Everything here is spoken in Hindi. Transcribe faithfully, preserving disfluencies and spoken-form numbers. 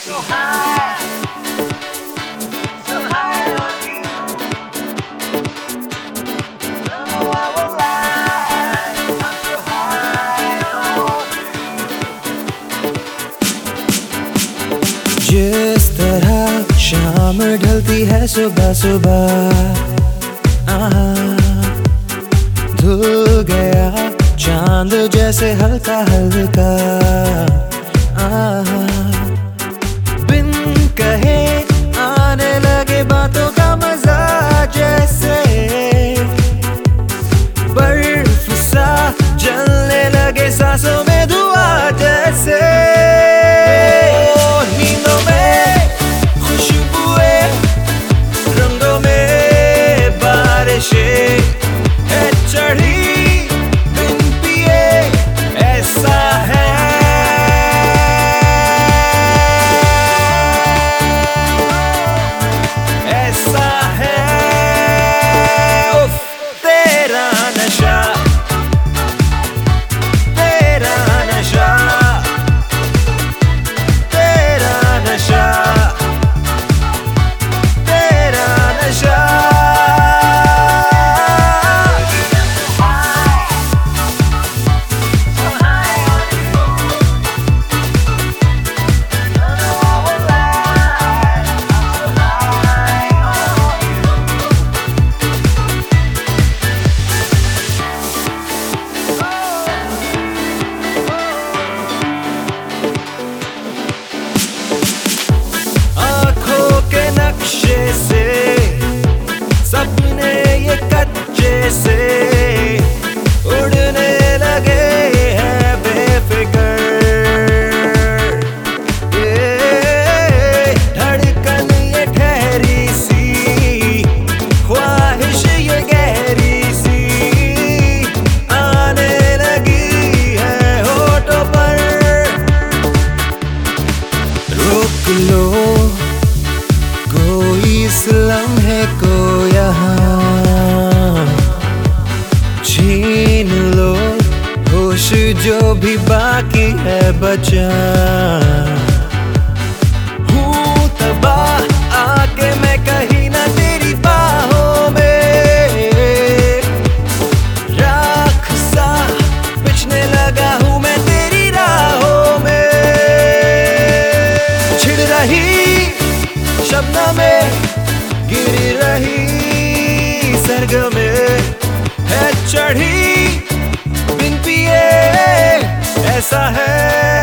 so high, so high on you. Don't know why we're right. I'm so high on you. जिस तरह शाम ढलती है सुबह सुबह, धुल गया चांद जैसे हल्का हल्का, बिन कहे आने लगे बातों का मजा, जैसे बर्फ सा जलने लगे सांसों में धुआं, जैसे नींदों में खुशबुएं, रंगों में बारिशें है चढ़ी बिन पिए, ऐसा है ऐसा है उफ, तेरा नशा तेरा नशा तेरा नशा तेरा नशा। से सपने ये कच्चे से उड़ने लगे हैं बेफिकर, ये धड़कन ये ठहरी सी, ख्वाहिश ये गहरी सी आने लगी है होठों पर। रोक लो कोई इस लम्हे को यहाँ, छीन लो होश जो भी बाकी है बचा। हूँ तबाह आके मैं कहीं ना तेरी बाहों में, राख सा बिछने लगा हूँ मैं तेरी राहों में। छिड़ रही शबनम में गिर रही सरग में है चढ़ी बिन पिए, ऐसा है